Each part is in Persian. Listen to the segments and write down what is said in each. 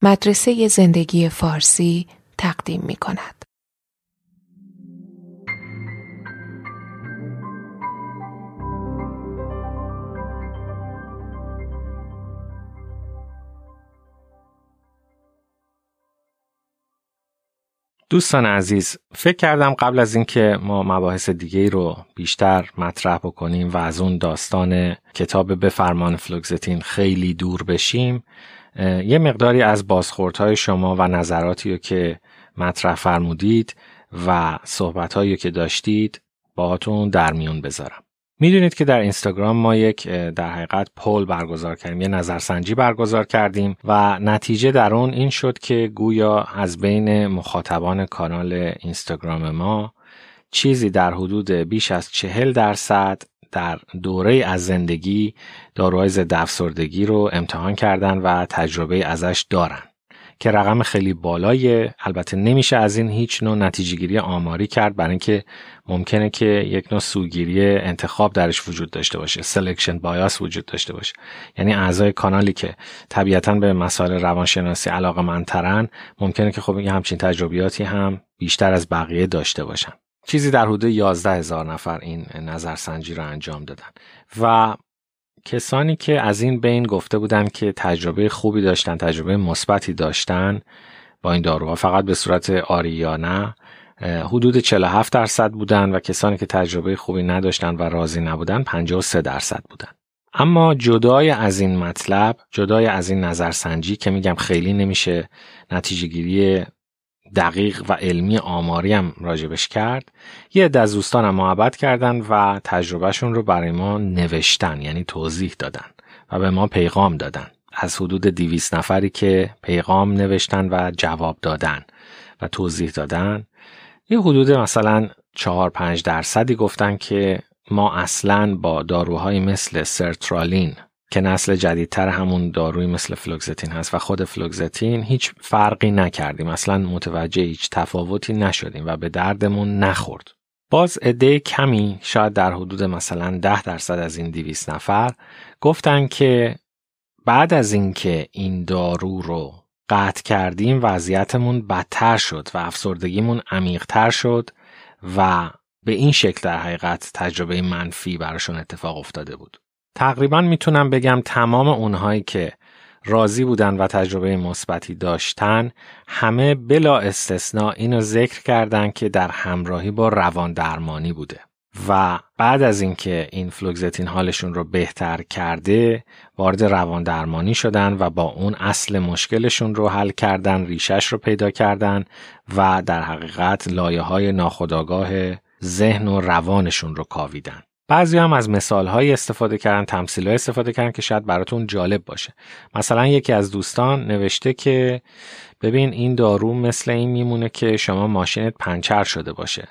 مدرسه زندگی فارسی تقدیم می کند. دوستان عزیز، فکر کردم قبل از اینکه ما مباحث دیگه‌ای رو بیشتر مطرح بکنیم و از اون داستان کتاب به فرمان فلوگزتین خیلی دور بشیم، یه مقداری از بازخوردهای شما و نظراتی رو که مطرح فرمودید و صحبت‌هایی که داشتید باهاتون در میون بذارم. میدونید که در اینستاگرام ما یک در حقیقت پول برگزار کردیم، یه نظرسنجی برگزار کردیم و نتیجه در اون این شد که گویا از بین مخاطبان کانال اینستاگرام ما چیزی در حدود بیش از 40% در دوره از زندگی داروهای ضد افسردگی رو امتحان کردن و تجربه ازش دارن که رقم خیلی بالاییه. البته نمیشه از این هیچ نوع نتیجه‌گیری آماری کرد، برای اینکه ممکنه که یک نوع سوگیری انتخاب درش وجود داشته باشه، سلکشن بایاس وجود داشته باشه. یعنی اعضای کانالی که طبیعتاً به مسائل روانشناسی علاقه‌مندترن ممکنه که خب این همچین تجربیاتی هم بیشتر از بقیه داشته باشن. چیزی در حدود 11,000 نفر این نظرسنجی رو انجام دادن و کسانی که از این بین گفته بودن که تجربه خوبی داشتن، تجربه مثبتی داشتن با این داروها، فقط به صورت آری یا نه، حدود 47% بودن و کسانی که تجربه خوبی نداشتن و راضی نبودن 53% بودن. اما جدای از این مطلب، جدای از این نظرسنجی که میگم خیلی نمیشه نتیجه گیری دقیق و علمی آماری هم راجبش کرد، یه عده از دوستانم محبت کردن و تجربهشون رو برای ما نوشتن، یعنی توضیح دادن و به ما پیغام دادن. از حدود 200 نفری که پیغام نوشتن و جواب دادن و توضیح دادن، یه حدود مثلا 4-5% گفتن که ما اصلاً با داروهای مثل سرترالین که نسل جدیدتر همون داروی مثل فلوگزتین هست و خود فلوگزتین هیچ فرقی نکردیم، اصلا متوجه هیچ تفاوتی نشدیم و به دردمون نخورد. باز عده کمی، شاید در حدود مثلا 10% از این 200 نفر گفتن که بعد از اینکه این دارو رو قطع کردیم وضعیتمون بدتر شد و افسردگیمون عمیق‌تر شد و به این شکل در حقیقت تجربه منفی براشون اتفاق افتاده بود. تقریبا میتونم بگم تمام اونهایی که راضی بودن و تجربه مثبتی داشتن همه بلا استثناء اینو ذکر کردن که در همراهی با روان درمانی بوده و بعد از اینکه این فلوگزتین حالشون رو بهتر کرده وارد روان درمانی شدن و با اون اصل مشکلشون رو حل کردن، ریشش رو پیدا کردن و در حقیقت لایه‌های ناخودآگاه ذهن و روانشون رو کاویدن. بعضی هم از مثال‌های استفاده کردن، تمثیل‌های استفاده کردن که شاید براتون جالب باشه. مثلا یکی از دوستان نوشته که ببین این دارو مثل این میمونه که شما ماشینت پنچر شده باشه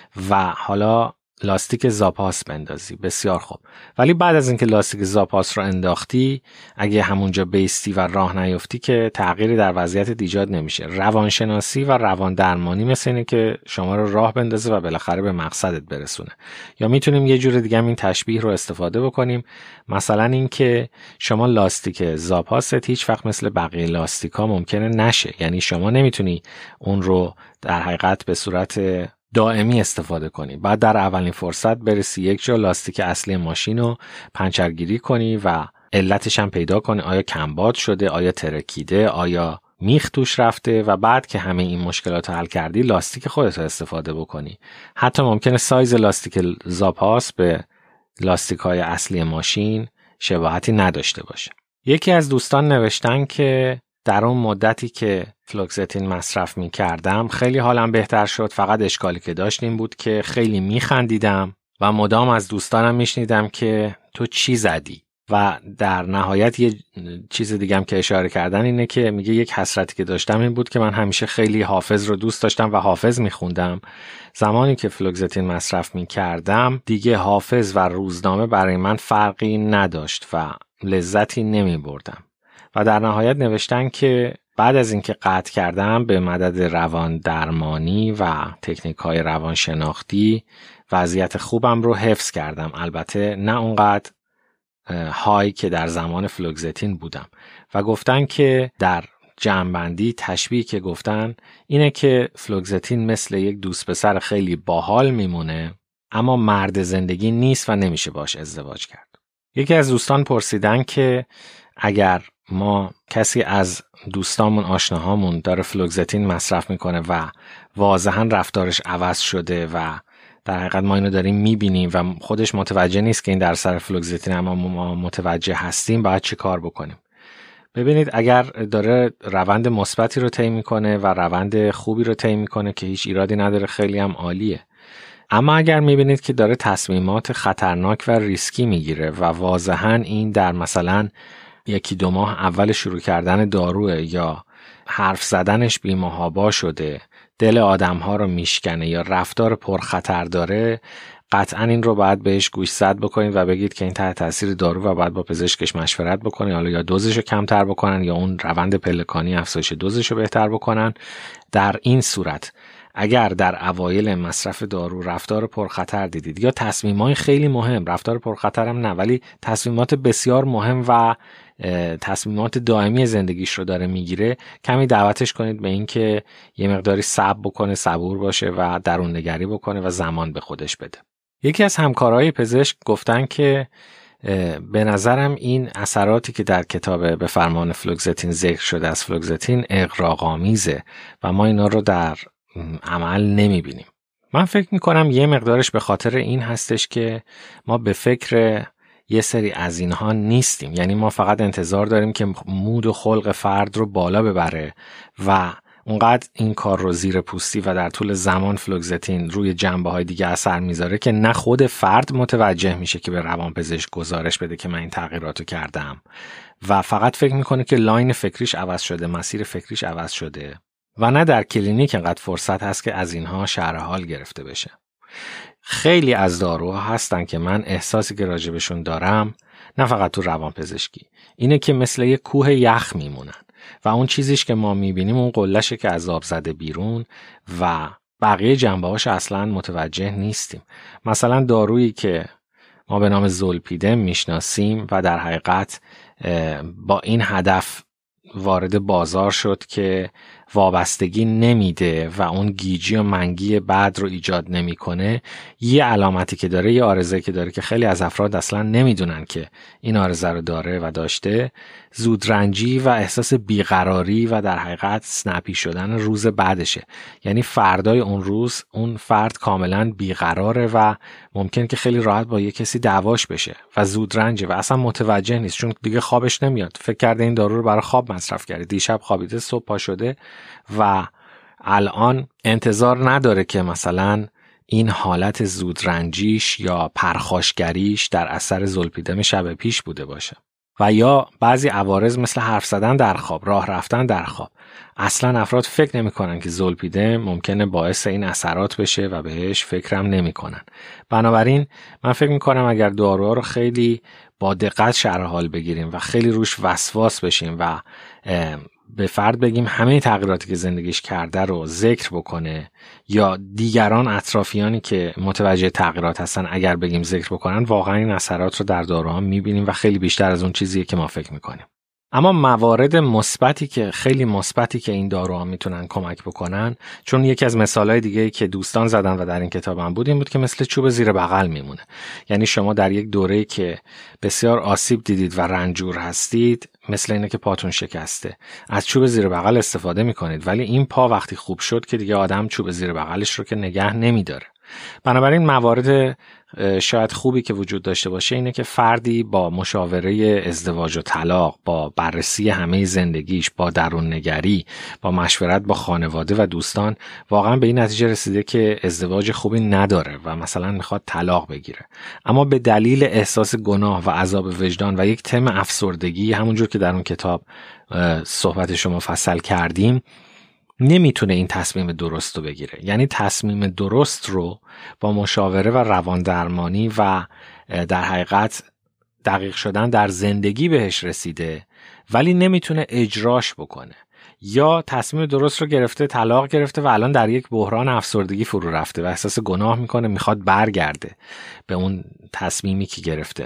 و حالا لاستیک زاپاس بندازی، بسیار خوب، ولی بعد از اینکه لاستیک زاپاس رو انداختی اگه همونجا بیستی و راه نیفتی که تغییری در وضعیت ایجاد نمیشه. روانشناسی و روان درمانی مثل اینه که شما رو راه بندازه و بالاخره به مقصدت برسونه. یا میتونیم یه جور دیگه این تشبیه رو استفاده بکنیم، مثلا اینکه شما لاستیک زاپاست هیچ وقت مثل بقیه لاستیکا ممکنه نشه، یعنی شما نمیتونی اون رو در حقیقت به صورت دائمی استفاده کنی. بعد در اولین فرصت برسی یک جا لاستیک اصلی ماشین رو پنچرگیری کنی و علتش هم پیدا کنی، آیا کمباد شده، آیا ترکیده، آیا میخ توش رفته، و بعد که همه این مشکلات رو حل کردی لاستیک خودت رو استفاده بکنی. حتی ممکنه سایز لاستیک زاپاس به لاستیک های اصلی ماشین شباهتی نداشته باشه. یکی از دوستان نوشتن که در اون مدتی که فلوگزتین مصرف می کردم خیلی حالم بهتر شد، فقط اشکالی که داشت این بود که خیلی می خندیدم و مدام از دوستانم می شنیدم که تو چی زدی. و در نهایت یه چیز دیگه هم که اشاره کردن اینه که میگه یک حسرتی که داشتم این بود که من همیشه خیلی حافظ رو دوست داشتم و حافظ می خوندم. زمانی که فلوگزتین مصرف می کردم دیگه حافظ و روزنامه برای من فرقی نداشت و لذتی نمی بردم. و در نهایت نوشتن که بعد از اینکه قطع کردم به مدد روان درمانی و تکنیک‌های روان شناختی وضعیت خوبم رو حفظ کردم، البته نه اونقدر های که در زمان فلوگزتین بودم، و گفتن که در جمع‌بندی تشبیه که گفتن اینه که فلوگزتین مثل یک دوست پسر خیلی باحال میمونه اما مرد زندگی نیست و نمیشه باش ازدواج کرد. یکی از دوستان پرسیدن که اگر ما کسی از دوستامون آشناهامون داره فلوگزتین مصرف میکنه و واضحا رفتارش عوض شده و در حقیقت ما اینو داریم میبینیم و خودش متوجه نیست که این در سر فلوگزتین اما ما متوجه هستیم، باید چی کار بکنیم؟ ببینید اگر داره روند مثبتی رو طی میکنه و روند خوبی رو طی میکنه که هیچ ایرادی نداره، خیلی هم عالیه. اما اگر میبینید که داره تصمیمات خطرناک و ریسکی میگیره و واضحاً این در مثلا 1-2 ماه اول شروع کردن داروه یا حرف زدنش بی‌محابا شده، دل آدم‌ها رو میشکنه یا رفتار پرخطر داره، قطعاً این رو باید بهش گوشزد بکنید و بگید که این تحت تاثیر دارو و باید با پزشکش مشورت بکنید، حالا یا دوزش رو کمتر بکنن یا اون روند پلکانی افزایش دوزش رو بهتر بکنن. در این صورت اگر در اوایل مصرف دارو رفتار پرخطر دیدید یا تصمیمات خیلی مهم، رفتار پرخطر هم نه ولی تصمیمات بسیار مهم و تصمیمات دائمی زندگیش رو داره میگیره، کمی دعوتش کنید به این که یه مقداری صبر بکنه، صبور باشه و درون نگری بکنه و زمان به خودش بده. یکی از همکارهای پزشک گفتن که به نظرم این اثراتی که در کتاب به فرمان فلوگزتین ذکر شده از فلوگزتین اغراق‌آمیزه و ما اینا رو در عمل نمیبینیم. من فکر میکنم یه مقدارش به خاطر این هستش که ما به فکر یه سری از اینها نیستیم، یعنی ما فقط انتظار داریم که مود و خلق فرد رو بالا ببره و اونقدر این کار رو زیر پوستی و در طول زمان فلوگزتین روی جنبه‌های دیگه اثر میذاره که نه خود فرد متوجه میشه که به روانپزشک گزارش بده که من این تغییراتو کردم و فقط فکر میکنه که لاین فکریش عوض شده، مسیر فکریش عوض شده و نه در کلینیک انقدر فرصت هست که از اینها شرح حال گرفته بشه. خیلی از داروها هستن که من احساسی که راجبشون دارم نه فقط تو روانپزشکی اینه که مثل یه کوه یخ میمونن و اون چیزیش که ما میبینیم اون قلهشه که از آب زده بیرون و بقیه جنبه‌هاش اصلا متوجه نیستیم. مثلا دارویی که ما به نام زولپیدم میشناسیم و در حقیقت با این هدف وارد بازار شد که وابستگی نمیده و اون گیجی و منگی بعد رو ایجاد نمیکنه، یه علامتی که داره، یه عارضه که داره که خیلی از افراد اصلا نمیدونن که این عارضه رو داره و داشته، زودرنجی و احساس بیقراری و در حقیقت سنپی شدن روز بعدشه. یعنی فردای اون روز اون فرد کاملا بیقراره و ممکن که خیلی راحت با یه کسی دعواش بشه و زودرنجه و اصلا متوجه نیست چون دیگه خوابش نمیاد، فکر کرده این دارو رو برای خواب مصرف کرده، دیشب خوابیده صبح پا شده و الان انتظار نداره که مثلا این حالت زودرنجیش یا پرخاشگریش در اثر زولپیدم شب پیش بوده باشه. و یا بعضی عوارض مثل حرف زدن در خواب، راه رفتن در خواب، اصلا افراد فکر نمی کنن که زولپیدم ممکنه باعث این اثرات بشه و بهش فکرم نمی کنن. بنابراین من فکر می کنم اگر داروها رو خیلی با دقت شرح حال بگیریم و خیلی روش وسواس بشیم و به فرد بگیم همه تغییراتی که زندگیش کرده رو ذکر بکنه یا دیگران اطرافیانی که متوجه تغییرات هستن اگر بگیم ذکر بکنن، واقعا این اثرات رو در داروها میبینیم و خیلی بیشتر از اون چیزیه که ما فکر میکنیم. اما موارد مثبتی که خیلی مثبتی که این داروها میتونن کمک بکنن، چون یکی از مثالهای دیگه‌ای که دوستان زدن و در این کتابم بود این بود که مثل چوب زیر بغل میمونه. یعنی شما در یک دوره‌ای که بسیار آسیب دیدید و رنجور هستید، مثل اینه که پاتون شکسته، از چوب زیر بغل استفاده میکنید، ولی این پا وقتی خوب شد که دیگه آدم چوب زیر بغلش رو که نگه نمیداره. بنابراین موارد شاید خوبی که وجود داشته باشه اینه که فردی با مشاوره ازدواج و طلاق، با بررسی همه زندگیش، با درون نگری، با مشورت با خانواده و دوستان واقعا به این نتیجه رسیده که ازدواج خوبی نداره و مثلا میخواد طلاق بگیره، اما به دلیل احساس گناه و عذاب وجدان و یک تم افسردگی، همونجور که در اون کتاب صحبتش رو مفصل کردیم، نمیتونه این تصمیم درست رو بگیره. یعنی تصمیم درست رو با مشاوره و روان درمانی و در حقیقت دقیق شدن در زندگی بهش رسیده ولی نمیتونه اجراش بکنه، یا تصمیم درست رو گرفته، طلاق گرفته و الان در یک بحران افسردگی فرو رفته و احساس گناه میکنه، میخواد برگرده به اون تصمیمی که گرفته.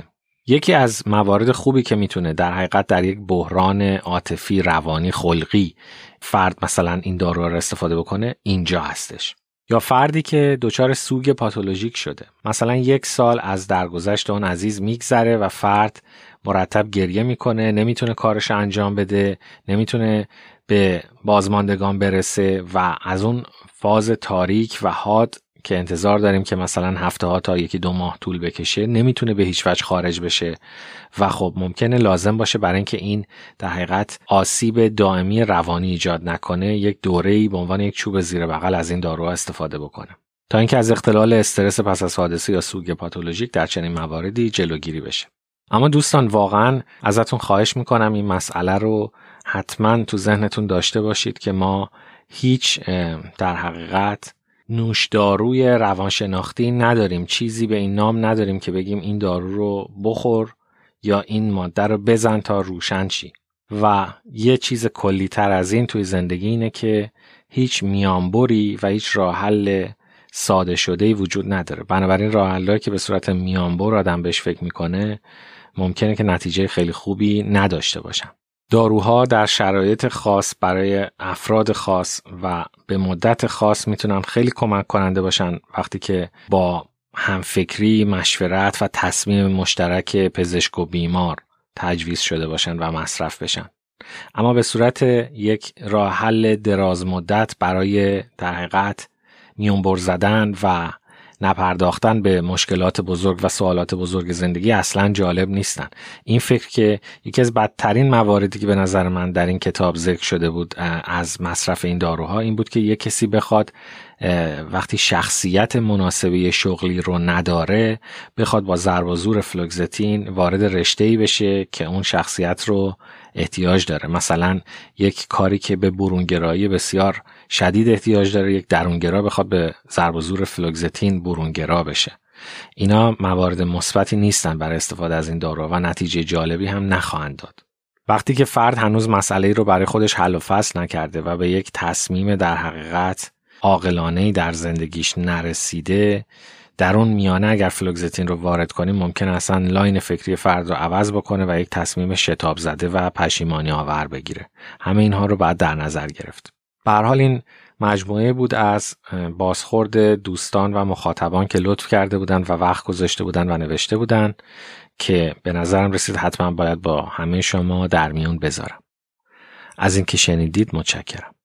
یکی از موارد خوبی که میتونه در حقیقت در یک بحران عاطفی، روانی، خلقی فرد مثلا این دارو رو استفاده بکنه اینجا هستش. یا فردی که دچار سوگ پاتولوژیک شده، مثلا 1 سال از درگذشت اون عزیز میگذره و فرد مرتب گریه میکنه، نمیتونه کارش انجام بده، نمیتونه به بازماندگان برسه و از اون فاز تاریک و حاد که انتظار داریم که مثلا هفته ها تا 1-2 ماه طول بکشه نمیتونه به هیچ وجه خارج بشه و خب ممکنه لازم باشه برای اینکه این در حقیقت آسیب دائمی روانی ایجاد نکنه یک دوره‌ای به عنوان یک چوب زیر بغل از این داروها استفاده بکنه تا اینکه از اختلال استرس پس از حادثه یا سوگ پاتولوژیک در چنین مواردی جلوگیری بشه. اما دوستان واقعا ازتون خواهش میکنم این مسئله رو حتما تو ذهنتون داشته باشید که ما هیچ در حقیقت نوشداروی روانشناختی نداریم، چیزی به این نام نداریم که بگیم این دارو رو بخور یا این ماده رو بزن تا روشن شی. و یه چیز کلی تر از این توی زندگی اینه که هیچ میانبری و هیچ راه حل ساده شده‌ای وجود نداره. بنابراین راه حلایی که به صورت میانبر آدم بهش فکر میکنه ممکنه که نتیجه خیلی خوبی نداشته باشن. داروها در شرایط خاص برای افراد خاص و به مدت خاص میتونن خیلی کمک کننده باشن وقتی که با همفکری، مشورت و تصمیم مشترک پزشک و بیمار تجویز شده باشن و مصرف بشن. اما به صورت یک راه حل دراز مدت برای در حقیقت میونبر زدن و نپرداختن به مشکلات بزرگ و سوالات بزرگ زندگی اصلا جالب نیستن. این فکر که یکی از بدترین مواردی که به نظر من در این کتاب ذکر شده بود از مصرف این داروها این بود که یک کسی بخواد وقتی شخصیت مناسبه شغلی رو نداره بخواد با ضرب و زور فلوگزتین وارد رشته‌ای بشه که اون شخصیت رو احتیاج داره. مثلا یک کاری که به برونگرایی بسیار شدید احتیاج داره، یک درونگرا بخواد به ضرب و زور فلوگزتین برونگرا بشه. اینا موارد مثبتی نیستن برای استفاده از این دارو و نتیجه جالبی هم نخواهند داد. وقتی که فرد هنوز مسئله رو برای خودش حل و فصل نکرده و به یک تصمیم در حقیقت عاقلانه‌ای در زندگیش نرسیده، در اون میانه اگر فلوگزتین رو وارد کنیم ممکن اصلا لاین فکری فرد رو عوض بکنه و یک تصمیم شتاب زده و پشیمانی آور بگیره. همه اینها رو باید در نظر گرفت. به هر حال این مجموعه بود از بازخورد دوستان و مخاطبان که لطف کرده بودن و وقت گذاشته بودن و نوشته بودن که به نظرم رسید حتما باید با همه شما در میون بذارم. از اینکه شنیدید متشکرم.